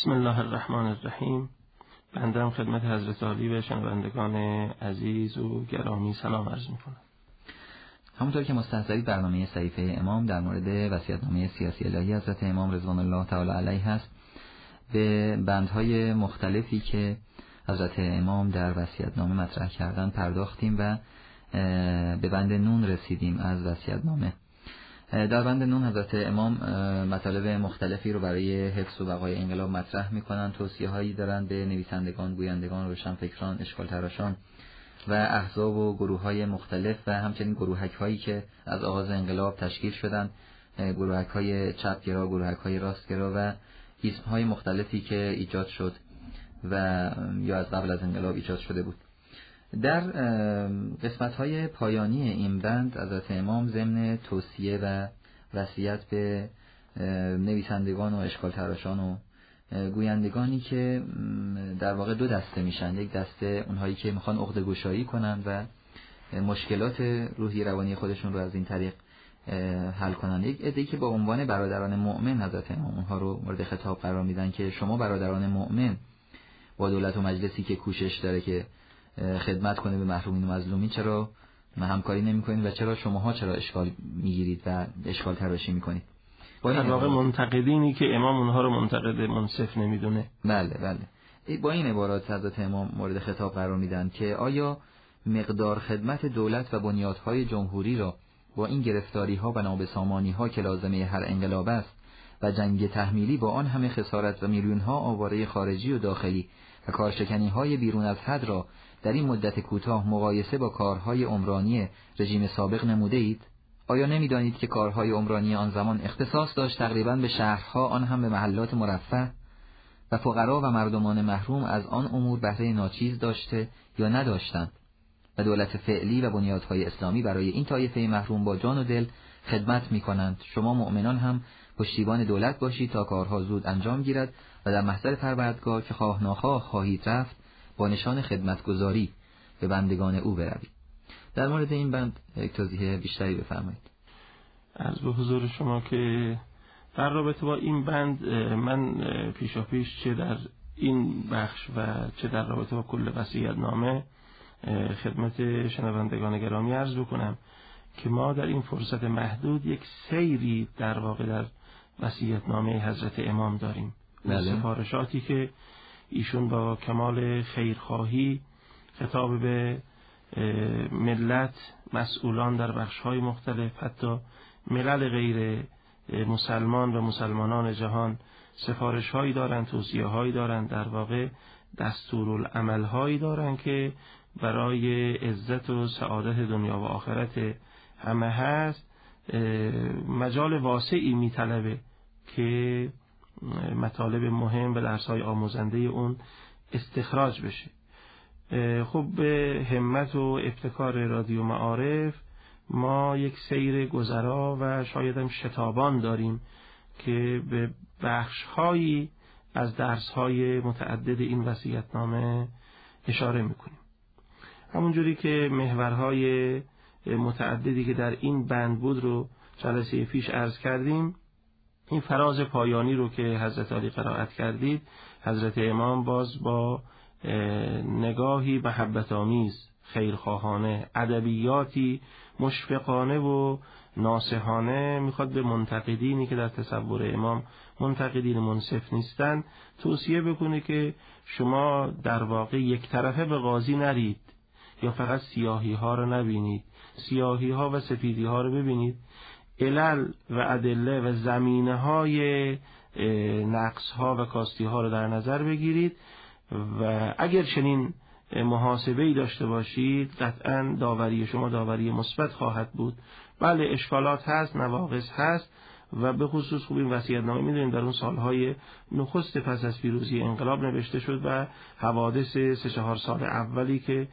بسم الله الرحمن الرحیم. بنده خدمت حضرت عالی و شنوندگان عزیز و گرامی سلام عرض می‌کنم. همونطور که مستحضرید برنامه صحیفه امام در مورد وصیت‌نامه سیاسی الهی حضرت امام رضوان الله تعالی علیه هست. به بندهای مختلفی که حضرت امام در وصیت‌نامه مطرح کردن پرداختیم و به بند نون رسیدیم از وصیت‌نامه. در بند نون حضرت امام مطالب مختلفی رو برای حفظ و بقای انقلاب مطرح میکنن. توصیه‌هایی دارن به نویسندگان، گویندگان، روشنفکران، اشکال تراشان و احزاب و گروه‌های مختلف و همچنین گروهک‌هایی که از آغاز انقلاب تشکیل شدن، گروهک‌های چپگرا، گروهک‌های راستگرا و حزب‌های مختلفی که ایجاد شد و یا از قبل از انقلاب ایجاد شده بود. در قسمت‌های پایانی این بند حضرت امام ضمن توصیه و وصیت به نویسندگان و اشکال تراشان و گویندگانی که در واقع دو دسته میشن، یک دسته اونهایی که میخوان عقده گشایی کنن و مشکلات روحی روانی خودشون رو از این طریق حل کنن، یک عده‌ای که با عنوان برادران مؤمن حضرت امام اونها رو مورد خطاب قرار میدن که شما برادران مؤمن با دولت و مجلسی که کوشش داره که خدمت کنه به محرومین و مظلومین چرا همکاری نمی‌کنید و چرا اشکال میگیرید و اشکال تراشی می‌کنید؟ در واقع منتقدینی که امام اونها رو منتقد منصف نمیدونه. بله. با این عبارات حضرت امام مورد خطاب قرار میدن که آیا مقدار خدمت دولت و بنیادهای جمهوری را با این گرفتاری‌ها و نابسامانی‌ها که لازمه هر انقلاب است و جنگ تحمیلی با آن همه خسارت و میلیون‌ها آواره خارجی و داخلی و کارشکنی‌های بیرون از حد را در این مدت کوتاه مقایسه با کارهای عمرانی رژیم سابق نموده اید؟ آیا نمی‌دانید که کارهای عمرانی آن زمان اختصاص داشت تقریباً به شهرها، آن هم به محلات مرفه، و فقرا و مردمان محروم از آن امور بهره ناچیز داشته یا نداشتند و دولت فعلی و بنیادهای اسلامی برای این طایفه محروم با جان و دل خدمت می‌کنند. شما مؤمنان هم پشتیبان دولت باشید تا کارها زود انجام گیرد و در محضر پروردگار که خواه ناخواه خواهید رفت با نشان خدمتگزاری به بندگان او بروید. در مورد این بند یک توضیح بیشتری بفرمایید. عرض به حضور شما که در رابطه با این بند من پیشاپیش چه در این بخش و چه در رابطه با کل وصیت‌نامه خدمت شنوندگان گرامی عرض بکنم که ما در این فرصت محدود یک سیری در واقع در وصیت‌نامه حضرت امام داریم. سفارشاتی که ایشون با کمال خیرخواهی خطاب به ملت، مسئولان در بخش‌های مختلف، حتی ملل غیر مسلمان و مسلمانان جهان سفارش‌هایی دارند، توصیه‌هایی دارند، در واقع دستورالعمل‌هایی دارند که برای عزت و سعادت دنیا و آخرت همه هست. مجال واسعی می‌طلبه که مطالب مهم و درس‌های آموزنده اون استخراج بشه. خب به همت و ابتکار رادیو معارف ما یک سیر گذرا و شاید هم شتابان داریم که به بخش‌هایی از درس‌های متعدد این وصیت‌نامه اشاره می‌کنیم. همونجوری که محورهای متعددی که در این بند بود رو جلسه پیش عرض کردیم، این فراز پایانی رو که حضرت علی قرائت کردید، حضرت امام باز با نگاهی محبت آمیز، خیرخواهانه، ادبیاتی مشفقانه و ناصحانه میخواد به منتقدینی که در تصور امام منتقدین منصف نیستن توصیه بکنه که شما در واقع یک طرفه به قاضی نرید یا فقط سیاهی ها رو نبینید، سیاهی ها و سفیدی ها رو ببینید، علل و ادله و زمینه های نقص ها و کاستی ها رو در نظر بگیرید و اگر چنین محاسبه‌ای داشته باشید قطعاً داوری شما داوری مثبت خواهد بود. بله اشکالات هست، نواقص هست و به خصوص خوب این وصیت‌نامه می‌دونیم در اون سالهای نخست پس از پیروزی انقلاب نوشته شد و حوادث 3-4 سال اولی که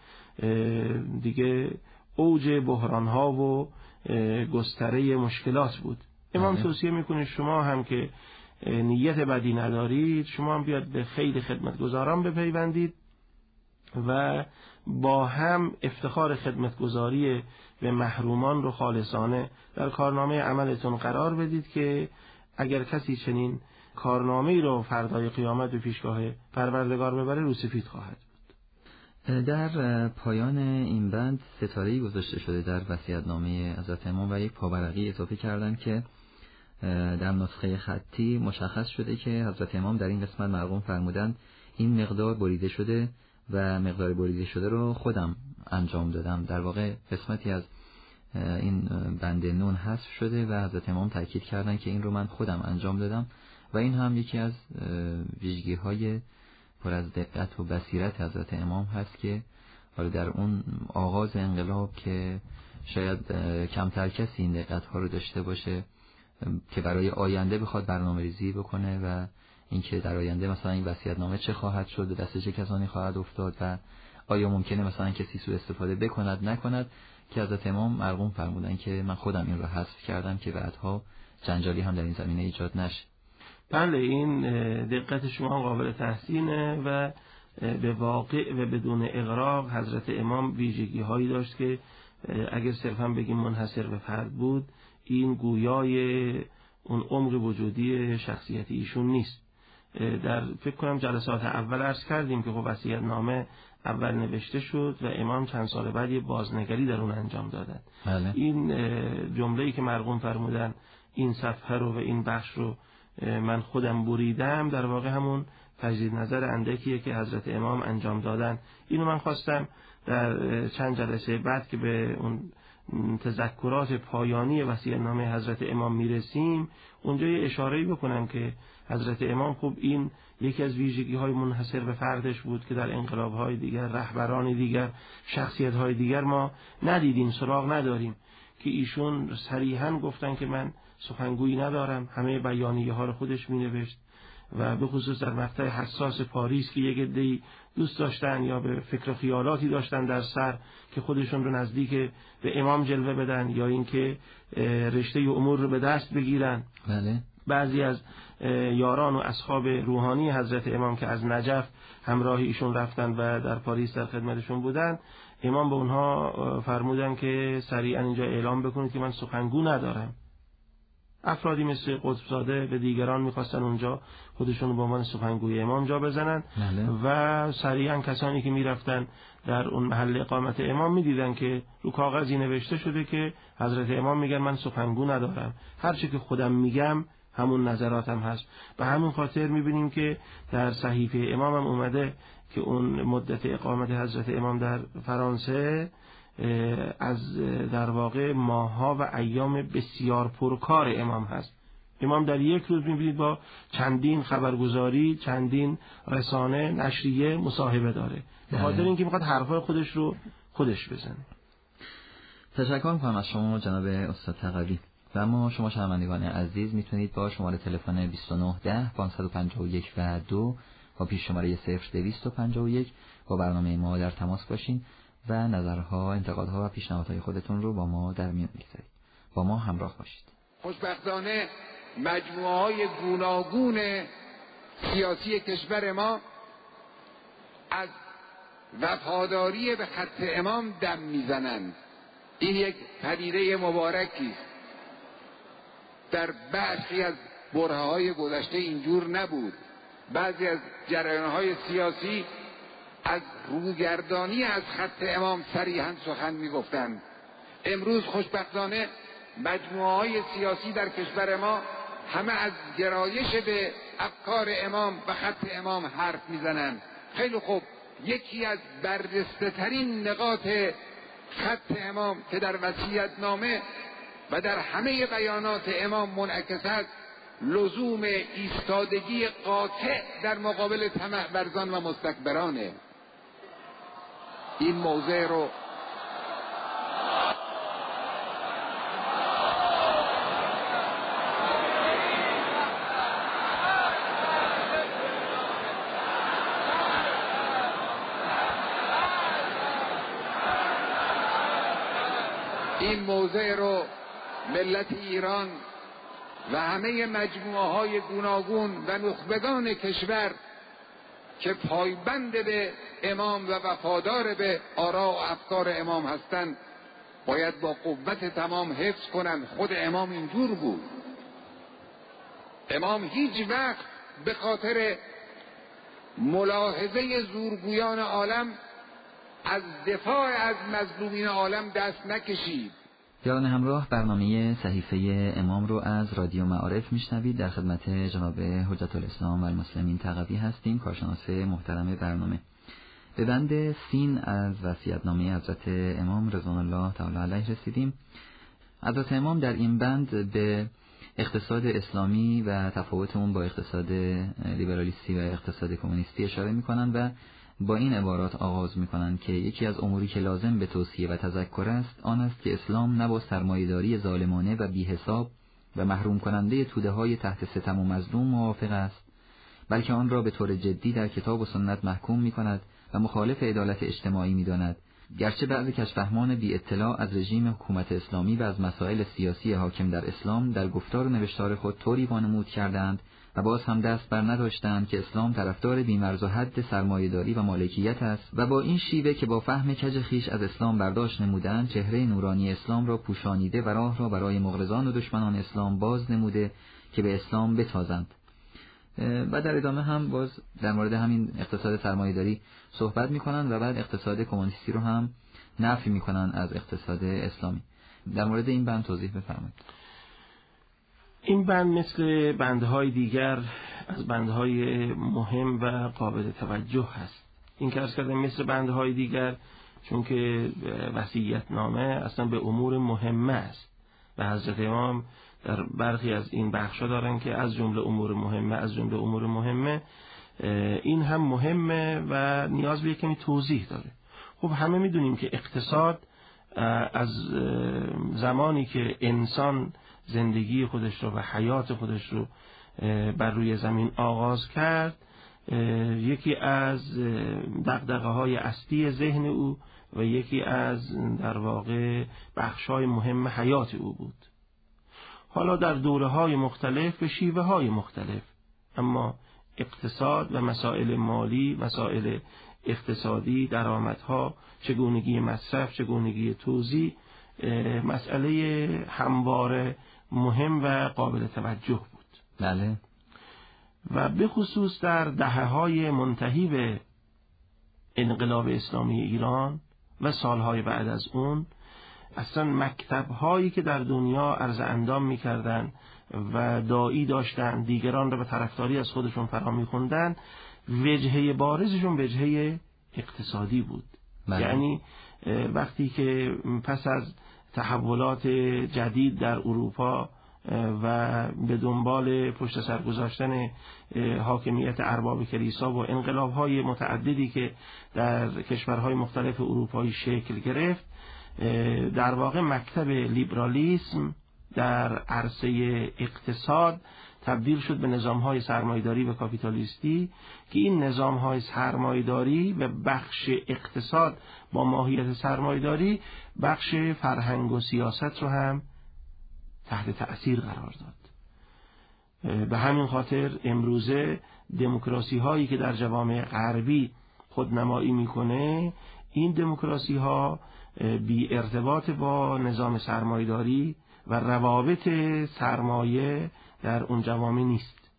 دیگه اوج بحران‌ها و گستره مشکلات بود. امام توصیه می‌کنه شما هم که نیت بدی ندارید، شما هم بیاد به خیر خدمتگزاران بپیوندید و با هم افتخار خدمتگزاری به محرومان رو خالصانه در کارنامه عملتون قرار بدید که اگر کسی چنین کارنامه‌ای رو فردای قیامت به پیشگاه پروردگار ببره روسفید خواهد بود. در پایان این بند ستاره‌ای گذاشته شده در وصیت‌نامه حضرت امام و یک پاورقی اضافه کردن که در نسخه خطی مشخص شده که حضرت امام در این قسمت مرقوم فرمودند این مقدار بریده شده و مقدار بریده شده رو خودم انجام دادم. در واقع قسمتی از این بند نون حذف شده و حضرت امام تاکید کردن که این رو من خودم انجام دادم و این هم یکی از ویژگی‌های پر از دقت و بصیرت حضرت امام هست که حالا در اون آغاز انقلاب که شاید کمتر کسی این دقت‌ها رو داشته باشه که برای آینده بخواد برنامه‌ریزی بکنه و اینکه در آینده مثلا این وصیت‌نامه چه خواهد شد، دست چه کسانی خواهد افتاد و آیا ممکنه مثلا کسی سوء استفاده بکند نکند، که حضرت امام مرقوم فرمودن که من خودم این رو حذف کردم که بعدها جنجالی هم در این زمینه ایجاد نشه. بله، این دقت شما قابل تحسینه و به واقع و بدون اغراق حضرت امام ویژگی هایی داشت که اگر صرفا بگیم منحصر به فرد بود این گویای اون عمق وجودی شخصیت ایشون نیست. در فکر کنم جلسات اول عرض کردیم که خب وصیت‌نامه اول نوشته شد و امام چند سال بعد یه بازنگری در اون انجام دادن. بله. این جمله‌ای که مرقوم فرمودن این صفحه رو و این بخش رو من خودم بریدم در واقع همون تجدید نظر اندکیه که حضرت امام انجام دادن. اینو من خواستم در چند جلسه بعد که به اون تذکرات پایانی وصیت‌نامه حضرت امام میرسیم اونجا یه اشاره‌ای بکنم که حضرت امام خب این یکی از ویژگی‌های منحصر به فردش بود که در انقلاب‌های دیگر، رهبران دیگر، شخصیت‌های دیگر ما ندیدیم، سراغ نداریم، که ایشون صریحاً گفتن که من سخنگویی ندارم، همه بیانیه‌ها رو خودش می‌نوشت و به خصوص در مقطع حساس پاریس که یک عده‌ای دوست داشتن یا به فکر و خیالاتی داشتن در سر که خودشون رو نزدیک به امام جلوه بدن یا اینکه رشته امور رو به دست بگیرن. بله. بعضی از یاران و اصحاب روحانی حضرت امام که از نجف همراه ایشون رفتن و در پاریس در خدمتشون بودن، امام به اونها فرمودن که سریعا اینجا اعلام بکنید که من سخنگو ندارم. افرادی مثل قطبزاده و دیگران میخواستن اونجا خودشون به عنوان سخنگوی امام جا بزنن. بله. و سریعا کسانی که میرفتن در اون محل اقامت امام میدیدن که رو کاغذی نوشته شده که حضرت امام میگن من سخنگو ندارم، هرچی که خودم میگم همون نظراتم هست. به همین خاطر میبینیم که در صحیفه امام هم اومده که اون مدت اقامت حضرت امام در فرانسه از در واقع ماه‌ها و ایام بسیار پرکار امام هست. امام در یک روز می‌بینید با چندین خبرگزاری، چندین رسانه، نشریه مصاحبه داره، به خاطر اینکه می‌خواد حرفای خودش رو خودش بزنه. تشکر می‌کنم از شما جناب استاد تقوی. و اما شما شنوندگان عزیز میتونید با شماره تلفن 2910 551 و 2 با پیش شماره 0251 با برنامه ما در تماس باشین و نظرها، انتقادها و پیشنهادهای خودتون رو با ما در میان بگذارید. با ما همراه باشید. خوشبختانه مجموعه‌های گوناگون سیاسی کشور ما از وفاداری به خط امام دم میزنند. این یک پدیده مبارکی است. در برخی از برهه‌های گذشته اینجور نبود. بعضی از جریان‌های سیاسی از روگردانی از خط امام صریحاً سخن می‌گفتند. امروز خوشبختانه مجموعه‌های سیاسی در کشور ما همه از گرایش به افکار امام و خط امام حرف میزنند. خیلی خوب، یکی از برجسته‌ترین نقاط خط امام که در وصیت‌نامه و در همه بیانات امام منعکس است، لزوم ایستادگی قاطع در مقابل طمع ورزان و مستکبرانه. این موضع رو ملت ایران و همه مجموعه‌های گوناگون و نخبگان کشور که پایبند به امام و وفادار به آرا و افکار امام هستند باید با قوت تمام حفظ کنند. خود امام اینجور بود. امام هیچ وقت به خاطر ملاحظه زورگویان عالم از دفاع از مظلومین عالم دست نکشید. یاران همراه، برنامه صحیفه امام رو از رادیو معارف میشنوید. در خدمت جناب حجت الاسلام و المسلمین تقوی هستیم، کارشناس محترم برنامه. به بند سین از وصیت‌نامه حضرت امام رضوان الله تعالی علیه رسیدیم. حضرت امام در این بند به اقتصاد اسلامی و تفاوت اون با اقتصاد لیبرالیستی و اقتصاد کمونیستی اشاره می‌کنند و با این عبارات آغاز می‌کنند که یکی از اموری که لازم به توصیه و تذکر است آن است که اسلام نه با سرمایه‌داری ظالمانه و بی‌حساب و محروم کننده توده‌های تحت ستم و مظلوم موافق است، بلکه آن را به طور جدی در کتاب و سنت محکوم می‌کند و مخالف عدالت اجتماعی می‌داند. گرچه بعضی کشفهمان بی اطلاع از رژیم حکومت اسلامی و از مسائل سیاسی حاکم در اسلام در گفتار و نوشتار خود طوری وانمود کردند و باز هم دست بر نداشتند که اسلام طرفدار بی‌مرز و حد سرمایه‌داری و مالکیت است و با این شیوه که با فهم کج خویش از اسلام برداشت نمودند چهره نورانی اسلام را پوشانیده و راه را برای مغرضان و دشمنان اسلام باز نموده که به اسلام بتازند. و در ادامه هم باز در مورد همین اقتصاد سرمایه‌داری صحبت می‌کنن و بعد اقتصاد کمونیستی رو هم نفی می‌کنن از اقتصاد اسلامی. در مورد این بند توضیح بفرمایید. این بند مثل بندهای دیگر از بندهای مهم و قابل توجه هست. این که عرض کردم مثل بندهای دیگر چون که وصیت‌نامه اصلا به امور مهمه است و حضرت امام در برخی از این بخشا دارن که از جمله امور مهمه این هم مهمه و نیاز به کمی توضیح داره. خب همه میدونیم که اقتصاد از زمانی که انسان زندگی خودش رو و حیات خودش رو بر روی زمین آغاز کرد یکی از دغدغه‌های اصلی ذهن او و یکی از در واقع بخش‌های مهم حیات او بود. حالا در دوره‌های مختلف به شیوه‌های مختلف، اما اقتصاد و مسائل مالی، مسائل اقتصادی، درآمدها، چگونگی مصرف، چگونگی توزیع، مسئله همواره مهم و قابل توجه بود. بله. و به خصوص در دهه‌های منتهی به انقلاب اسلامی ایران و سالهای بعد از اون اصلا مکتب‌هایی که در دنیا عرض اندام می‌کردن و داعی داشتن دیگران را به طرفداری از خودشون فرا می‌خوندن، وجهه بارزشون وجهه اقتصادی بود. بله. یعنی وقتی که پس از تحولات جدید در اروپا و به دنبال پشت سر گذاشتن حاکمیت ارباب کلیسا و انقلاب‌های متعددی که در کشورهای مختلف اروپایی شکل گرفت، در واقع مکتب لیبرالیسم در عرصه اقتصاد تبدیل شد به نظام‌های سرمایه‌داری و کاپیتالیستی که این نظام‌های سرمایه‌داری و بخش اقتصاد با ماهیت سرمایه‌داری بخش فرهنگ و سیاست رو هم تحت تأثیر قرار داد. به همین خاطر امروزه دموکراسی‌هایی که در جوامع غربی خودنمایی می‌کنه، این دموکراسی‌ها بی ارتباط با نظام سرمایه‌داری و روابط سرمایه در اون جوامع نیست.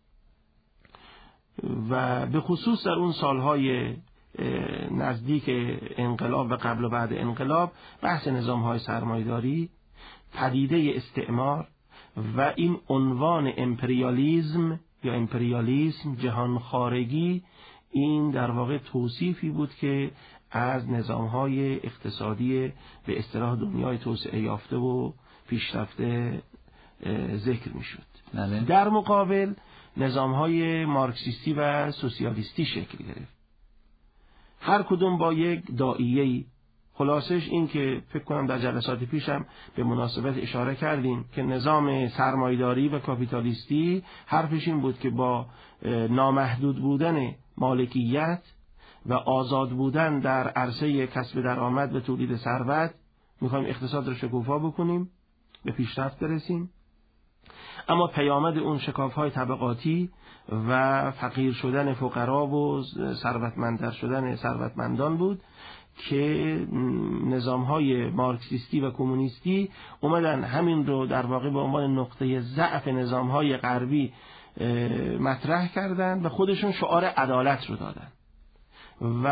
و به خصوص در اون سالهای نزدیک انقلاب و قبل و بعد انقلاب بحث نظام‌های سرمایه‌داری، پدیده استعمار و این عنوان امپریالیزم یا امپریالیسم، جهان خارگی، این در واقع توصیفی بود که از نظام‌های اقتصادی به اصطلاح دنیای توسعه یافته و پیشرفته ذکر می‌شد. بله. در مقابل نظام‌های مارکسیستی و سوسیالیستی شکل گرفت، هر کدوم با یک داعیه‌ای. خلاصش این که فکر کنم در جلسات پیشم به مناسبت اشاره کردیم که نظام سرمایه‌داری و کاپیتالیستی حرفش این بود که با نامحدود بودن مالکیت و آزاد بودن در عرصه کسب درآمد و تولید ثروت میخوایم اقتصاد رو شکوفا بکنیم، به پیشرفت برسیم. اما پیامد اون شکاف‌های طبقاتی و فقیر شدن فقرا و ثروتمندتر شدن ثروتمندان بود که نظام‌های مارکسیستی و کمونیستی اومدن همین رو در واقع به عنوان نقطه ضعف نظام‌های غربی مطرح کردن و خودشون شعار عدالت رو دادن و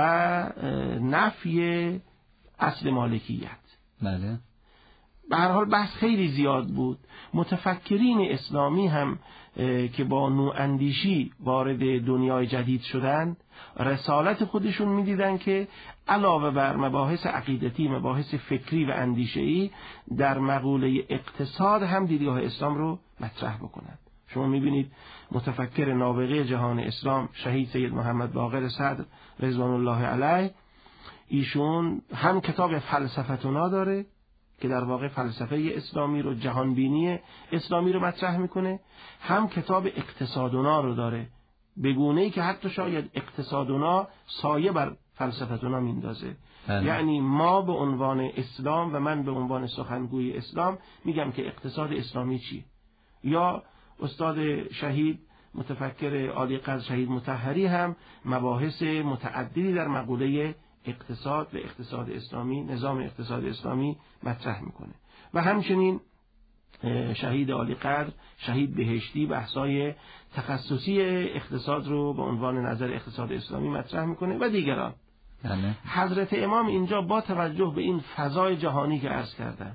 نفی اصل مالکیت. بله. به هر حال بحث خیلی زیاد بود. متفکرین اسلامی هم که با نواندیشی وارد دنیای جدید شدن، رسالت خودشون می‌دیدن که علاوه بر مباحث عقیدتی، مباحث فکری و اندیشه‌ای، در مقوله اقتصاد هم دیدگاه اسلام رو مطرح بکنن. شما می‌بینید متفکر نابغه جهان اسلام شهید سید محمد باقر صدر رضوان الله علیه، ایشون هم کتاب فلسفتنا داره که در واقع فلسفه اسلامی رو، جهانبینی اسلامی رو مطرح میکنه، هم کتاب اقتصادنا رو داره، به گونه‌ای که حتی شاید اقتصادنا سایه بر فلسفتنا میندازه. یعنی ما به عنوان اسلام و من به عنوان سخنگوی اسلام میگم که اقتصاد اسلامی چی؟ یا استاد شهید متفکر عالی قدر شهید مطهری هم مباحث متعددی در مقوله اقتصاد و اقتصاد اسلامی، نظام اقتصاد اسلامی مطرح میکنه. و همچنین شهید عالی قدر شهید بهشتی بحثای تخصصی اقتصاد رو به عنوان نظر اقتصاد اسلامی مطرح میکنه و دیگران. حضرت امام اینجا با توجه به این فضای جهانی که عرض کردم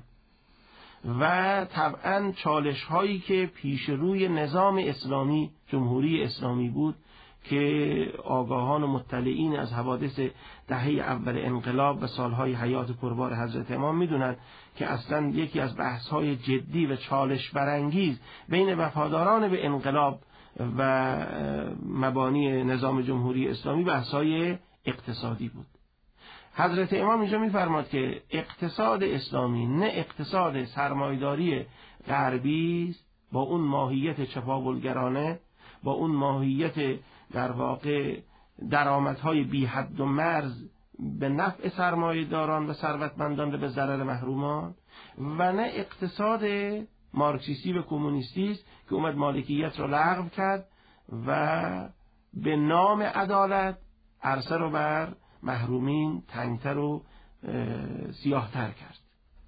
و طبعا چالش هایی که پیش روی نظام اسلامی، جمهوری اسلامی بود که آگاهان و مطلعین از حوادث دهه اول انقلاب و سالهای حیات پربار حضرت امام میدونن که اصلا یکی از بحث‌های جدی و چالش برانگیز بین وفاداران به انقلاب و مبانی نظام جمهوری اسلامی بحث‌های اقتصادی بود. حضرت امام اینجا می‌فرماد که اقتصاد اسلامی نه اقتصاد سرمایه‌داری غربی است با اون ماهیت چپاولگرانه، با اون ماهیت در واقع درآمدهای بی حد و مرز به نفع سرمایه‌داران و ثروتمندان و به ضرر محرومان، و نه اقتصاد مارکسیستی و کمونیستی است که اومد مالکیت رو لغو کرد و به نام عدالت عرصه رو بر محرومین تنگتر و سیاه‌تر کرد.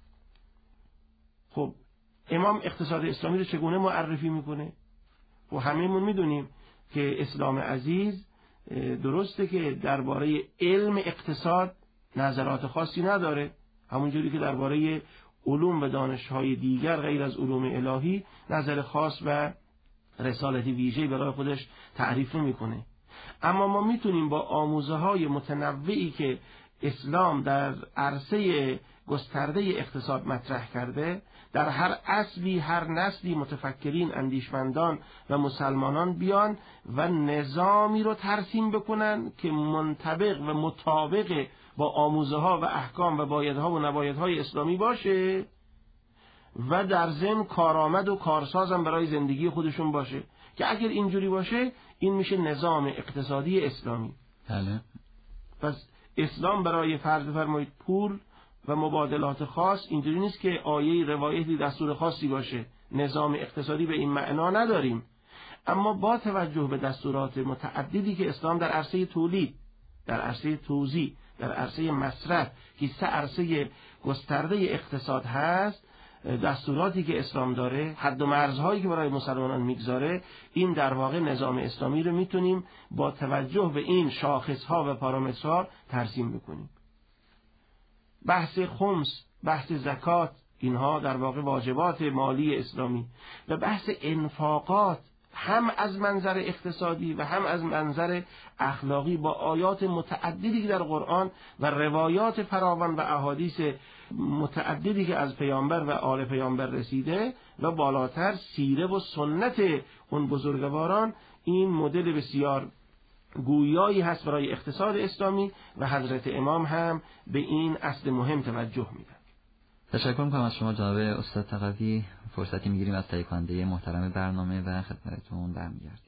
خب امام اقتصاد اسلامی رو چگونه معرفی میکنه؟ و همه‌مون میدونیم که اسلام عزیز درسته که درباره علم اقتصاد نظرات خاصی نداره، همونجوری که درباره علوم و دانش‌های دیگر غیر از علوم الهی نظر خاص و رسالتی ویژه‌ای برای خودش تعریف نمی‌کنه. اما ما میتونیم با آموزه‌های متنوعی که اسلام در عرصه گسترده اقتصاد مطرح کرده، در هر عصری، هر نسلی متفکرین، اندیشمندان و مسلمانان بیان و نظامی رو ترسیم بکنن که منطبق و مطابق با آموزه‌ها و احکام و بایدها و نبایدهای اسلامی باشه و در ضمن کارآمد و کارساز هم برای زندگی خودشون باشه، که اگر اینجوری باشه این میشه نظام اقتصادی اسلامی. بله. پس اسلام برای فرض فرمایید پول و مبادلات خاص اینجوری نیست که آیه روایتی دستور خاصی باشه. نظام اقتصادی به این معنا نداریم، اما با توجه به دستورات متعددی که اسلام در عرصه تولید، در عرصه توزیع، در عرصه مصرف که سه عرصه گسترده اقتصاد هست، دستوراتی که اسلام داره، حد و مرزهایی که برای مسلمانان میگذاره، این در واقع نظام اسلامی رو میتونیم با توجه به این شاخصها و پارامترها ترسیم بکنیم. بحث خمس، بحث زکات، اینها در واقع واجبات مالی اسلامی و بحث انفاقات هم از منظر اقتصادی و هم از منظر اخلاقی با آیات متعددی که در قرآن و روایات فراوان و احادیث متعددی که از پیامبر و آل پیامبر رسیده و بالاتر سیره و سنت اون بزرگواران، این مدل بسیار گویایی هست برای اقتصاد اسلامی و حضرت امام هم به این اصل مهم توجه میدن. تشکر میکنم از شما جناب استاد تقوی. فرصتی میگیریم از تهیه کننده محترم برنامه و خدمتتون برمیگردیم.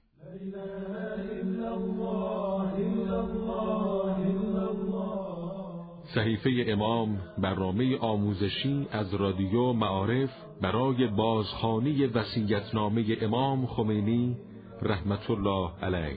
صحیفه امام، برنامه آموزشی از رادیو معارف برای بازخوانی وصیت‌نامه امام خمینی رحمت الله علیه.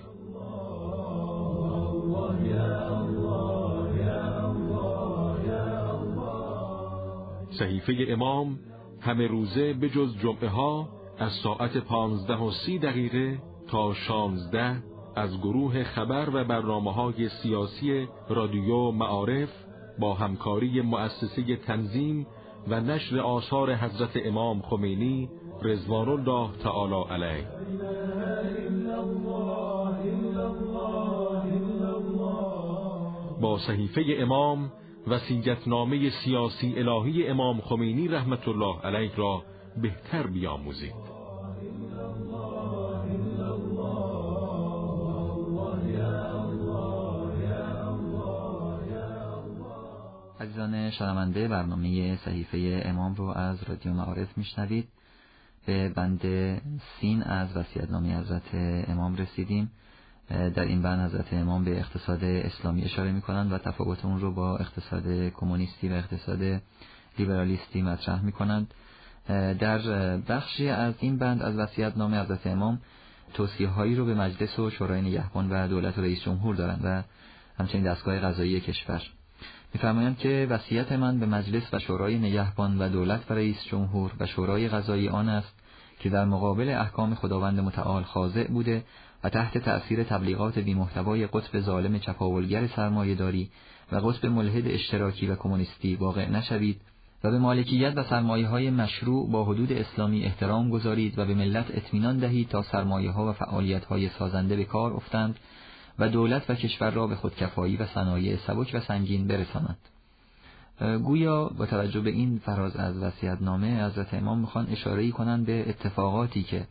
صحیفه امام همه روزه به جز جمعه ها از ساعت 15:30 تا 16 از گروه خبر و برنامه‌های سیاسی رادیو معارف با همکاری مؤسسه تنظیم و نشر آثار حضرت امام خمینی رضوان الله تعالی علیه با صحیفه امام وصیت‌نامه سیاسی الهی امام خمینی رحمت الله علیه را بهتر بیاموزید. عزیزان شنونده، برنامه صحیفه امام رو از رادیو معارف میشنوید. به بند سین از وصیت‌نامه حضرت امام رسیدیم. در این بند حضرت امام به اقتصاد اسلامی اشاره میکنند و تفاوت اون رو با اقتصاد کمونیستی و اقتصاد لیبرالیستی مطرح میکنند. در بخشی از این بند از وصیت‌نامه حضرت امام توصیه‌هایی رو به مجلس و شورای نگهبان و دولت و رئیس جمهور دارند و همچنین دستگاه قضایی کشور. می‌فرمایند که وصیت من به مجلس و شورای نگهبان و دولت و رئیس جمهور و شورای قضایی آن است که در مقابل احکام خداوند متعال خاضع بوده و تحت تأثیر تبلیغات بی‌محتوای قطب ظالم چپاولگر سرمایه‌داری و قطب ملحد اشتراکی و کمونیستی واقع نشوید و به مالکیت و سرمایه‌های مشروع با حدود اسلامی احترام گذارید و به ملت اطمینان دهید تا سرمایه‌ها و فعالیت‌های سازنده به کار افتند و دولت و کشور را به خودکفایی و صنایع سبک و سنگین برسانند. گویا با توجه به این فراز از وصیت‌نامه حضرت امام میخوان اشاره‌ای کنند به اتفاقاتی که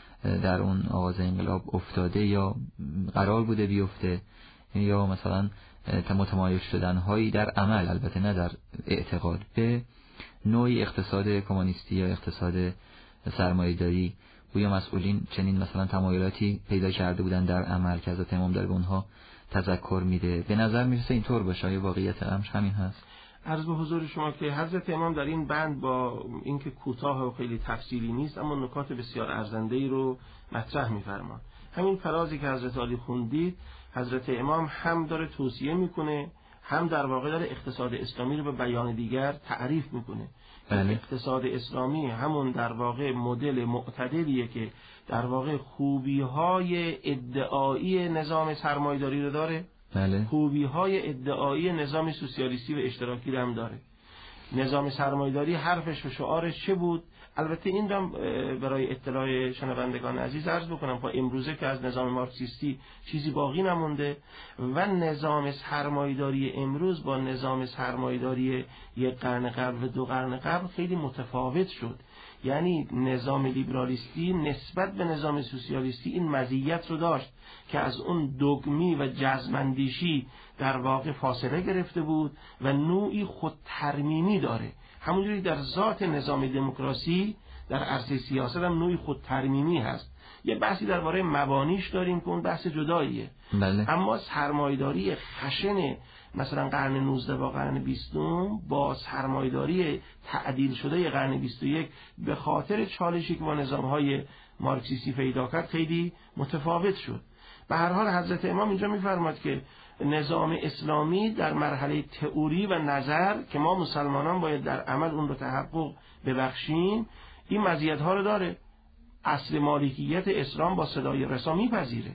در اون آغاز انقلاب افتاده یا قرار بوده بیفته یا مثلا متمایز شدن‌هایی در عمل، البته نه در اعتقاد، به نوعی اقتصاد کمونیستی یا اقتصاد سرمایه‌داری. گویا مسئولین چنین مثلا تمایلاتی پیدا کرده بودن در عمل که حضرت امام در اونها تذکر میده. به نظر میرسه اینطور باشه. یا واقعیت امر همین هست؟ عرض به حضور شما که حضرت امام در این بند با اینکه کوتاه و خیلی تفصیلی نیست اما نکات بسیار ارزنده‌ای رو مطرح می‌فرمان. همین فرازی که حضرت علی خوندید، حضرت امام هم داره توصیه میکنه، هم در واقع داره اقتصاد اسلامی رو به بیان دیگر تعریف میکنه. اقتصاد اسلامی همون در واقع مدل معتدلیه که در واقع خوبی‌های ادعایی نظام سرمایه‌داری رو داره، خوبی‌های ادعایی نظام سوسیالیستی و اشتراکی رو هم داره. نظام سرمایه‌داری حرفش و شعارش چه بود؟ البته این رو برای اطلاع شنوندگان عزیز عرض بکنم که امروزه که از نظام مارکسیستی چیزی باقی نمونده و نظام سرمایه‌داری امروز با نظام سرمایه‌داری یک قرن قبل و 2 قرن قبل خیلی متفاوت شد. یعنی نظام لیبرالیستی نسبت به نظام سوسیالیستی این مزیت رو داشت که از اون دوگمی و جزم‌اندیشی در واقع فاصله گرفته بود و نوعی خودترمیمی داره. همونجوری در ذات نظام دموکراسی در عرصه سیاست هم نوعی خودترمیمی هست. یه بحثی درباره مبانیش داریم که اون بحث جداییه. اما سرمایه‌داری خشن مثلا قرن 19 و قرن 20 با سرمایه‌داری تعدیل شده قرن 21 به خاطر چالشی که با نظام‌های مارکسیستی پیدا کرد خیلی متفاوت شد. به هر حال حضرت امام اینجا می‌فرماد که نظام اسلامی در مرحله تئوری و نظر که ما مسلمانان باید در عمل اون رو تحقق ببخشیم، این مزیت‌ها رو داره. اصل مالکیت اسلام با صدای رسا میپذیره،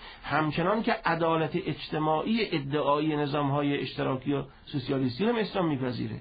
همچنان که عدالت اجتماعی ادعایی نظام‌های اشتراکی و سوسیالیستی هم اسلام میپذیره.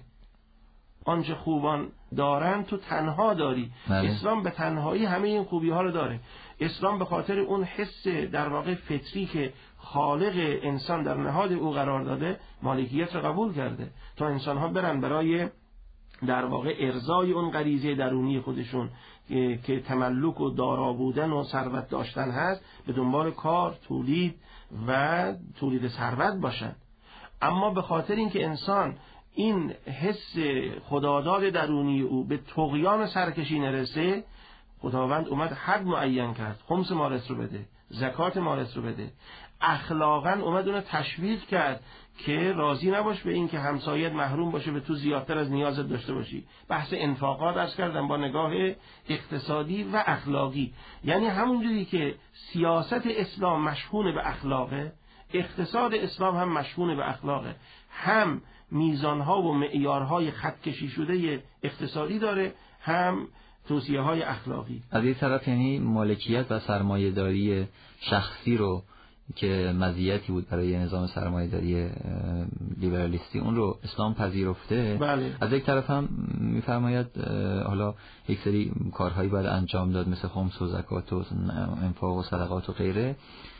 آنچه خوبان دارن تو تنها داری. اسلام به تنهایی همه این خوبی‌ها رو داره. اسلام به خاطر اون حس در واقع فطری که خالق انسان در نهاد او قرار داده مالکیت رو قبول کرده تا انسان‌ها برن برای در واقع ارضای اون غریزه درونی خودشون که تملک و دارا بودن و ثروت داشتن هست به دنبال کار، تولید و تولید ثروت باشن. اما به خاطر اینکه انسان این حس خداداد درونی او به طغیان سرکشی نرسه، خداوند اومد حد معین کرد، خمس مارس رو بده، زکات مارس رو بده. اخلاقاً اومد اونو تشویق کرد که راضی نباش به این که همسایت محروم باشه به تو زیادتر از نیازت داشته باشی. بحث انفاقات عرض کردم با نگاه اقتصادی و اخلاقی. یعنی همونجوری که سیاست اسلام مشهون به اخلاقه، اقتصاد اسلام هم مشهون به اخلاقه. هم میزانها و معیارهای خط کشی شده اقتصادی داره، هم توصیه‌های اخلاقی. از یک طرف یعنی مالکیت و سرمایه‌داری شخصی رو که مزیتی بود برای نظام سرمایه‌داری لیبرالیستی، اون رو اسلام پذیرفته. بله. از یک طرف هم می‌فرماید حالا یک سری کارهایی باید انجام داد مثل خمس و زکات و انفاق و صدقات و غیره،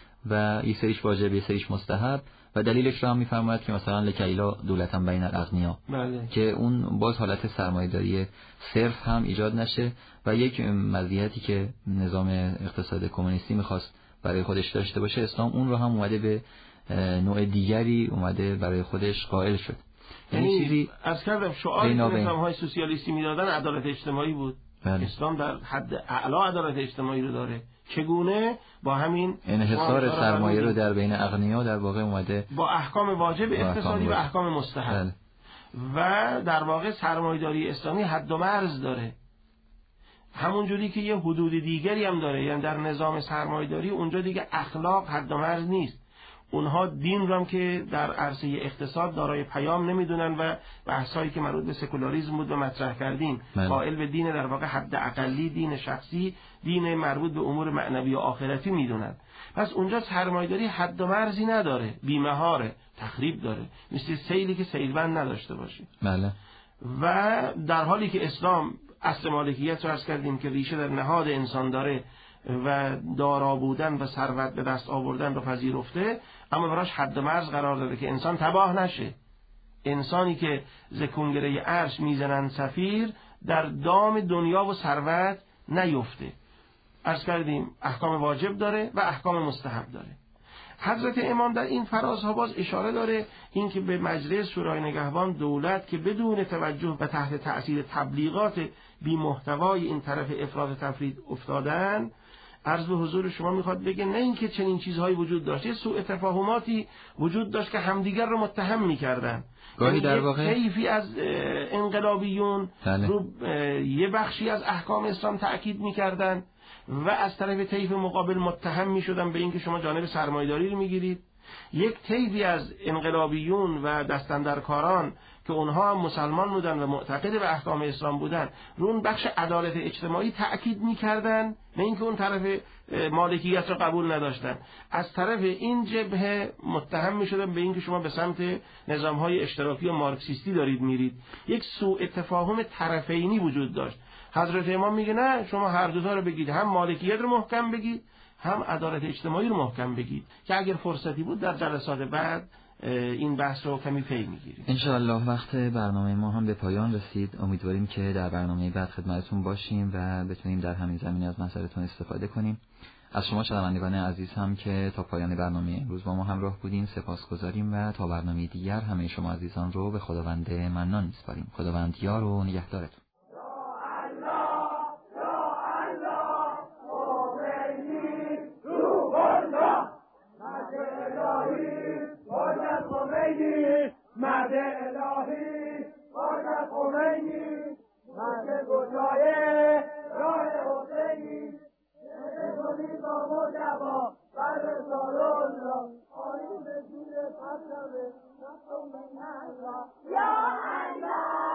و یک سریش واجب، یک سریش مستحب، و دلیلش رو هم می‌فرماید که مثلا لکیلا دولتا بین الاغنیا، بله. که اون باز حالت سرمایه‌داری صرف هم ایجاد نشه. و یک مزیتی که نظام اقتصاد کمونیستی می‌خواست برای خودش داشته باشه، اسلام اون رو هم اومده به نوع دیگری اومده برای خودش قائل شد. یعنی چیزی از کردم شعاری که نظام‌های سوسیالیستی میدادن عدالت اجتماعی بود. بله. اسلام در حد اعلی عدالت اجتماعی رو داره. چگونه؟ با همین انحصار سرمایه رو در بین اغنیا در واقع اومده با احکام واجب اقتصادی و احکام مستحب. بله. و در واقع سرمایه‌داری اسلامی حد و مرز داره، همون جوری که یه حدود دیگری هم داره. یعنی در نظام سرمایه‌داری اونجا دیگه اخلاق حد و مرز نیست. اونها دین رو هم که در عرصه اقتصاد دارای پیام نمیدونن و بحثایی که مربوط به سکولاریسم بود و مطرح کردیم، قائل به دین در واقع حد اقلی، دین شخصی، دین مربوط به امور معنوی و آخرتی میدونن. پس اونجا سرمایه‌داری حد و مرزی نداره، بی‌مهاره، تخریب داره، مثل سیلی که سیلبند نداشته باشه. بله. و در حالی که اسلام اصل مالکیت رو عرض کردیم که ریشه در نهاد انسان داره و دارا بودن و ثروت به دست آوردن رو پذیرفته، اما براش حد و مرز قرار داده که انسان تباه نشه. انسانی که ز کنگره عرش میزنن صفیر، در دام دنیا و ثروت نیفته. عرض کردیم احکام واجب داره و احکام مستحب داره. حضرت امام در این فرازها باز اشاره داره اینکه به مجلس شورای نگهبان دولت که بدون توجه و تحت تأثیر تبلیغات بی محتوای این طرف افراط تفرید افتادن، عرض به حضور شما میخواد بگه نه اینکه چنین چیزهایی وجود داشت، یه سوء تفاهماتی وجود داشت که همدیگر رو متهم میکردن. گاهی در واقع طیفی از انقلابیون بله. رو یه بخشی از احکام اسلام تأکید میکردن و از طرف طیف مقابل متهم میشدن به اینکه شما جانب سرمایه‌داری رو میگیرید. یک طیفی از انقلابیون و دستاندرکاران که اونها هم مسلمان بودن و معتقد به احکام اسلام بودن، رو اون بخش عدالت اجتماعی تأکید میکردن، نه اینکه اون طرف مالکیت رو قبول نداشتن. از طرف این جبهه متهم میشدن به اینکه شما به سمت نظام‌های اشتراکی و مارکسیستی دارید میرید. یک سوء تفاهم طرفینی وجود داشت. حضرت امام میگه نه، شما هر دو تا رو بگید، هم مالکیت رو محکم بگید، هم عدالت اجتماعی رو محکم بگید، که اگر فرصتی بود در جلسات بعد این بحث رو کمی پی میگیریم. انشاءالله. وقت برنامه ما هم به پایان رسید. امیدواریم که در برنامه بعد خدمتتون باشیم و بتونیم در همین زمینه از نظرتون استفاده کنیم. از شما شنوندگان عزیز هم که تا پایان برنامه امروز با ما همراه بودین سپاسگزاریم و تا برنامه دیگر همه شما عزیزان رو به خداوند منان میسپاریم. خداوند یار و نگهدارتون. مرد الهی باید خمینی، مرد گشایه راه حسینی، کنی با مجبا بر رسال الله، آیون زیر پسر نقم من الله. یا الله